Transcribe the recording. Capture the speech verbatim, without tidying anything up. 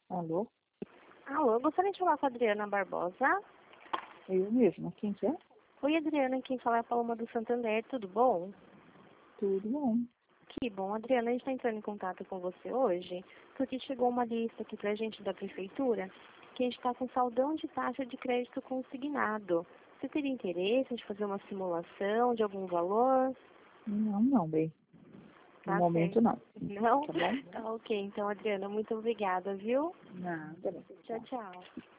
Alô? Alô, eu gostaria de falar com a Adriana Barbosa. Eu mesma. Quem que é? Oi, Adriana, quem fala é a Paloma do Santander, tudo bom? Tudo bom. Que bom, Adriana, a gente está entrando em contato com você hoje, porque chegou uma lista aqui pra gente da prefeitura, que a gente está com saldão de taxa de crédito consignado. Você teria interesse de fazer uma simulação de algum valor? Não, não, bem. No Tá momento certo. não. Não? Tá bom? Tá ok, então, Adriana, muito obrigada, viu? Nada, bem. Tchau, tchau.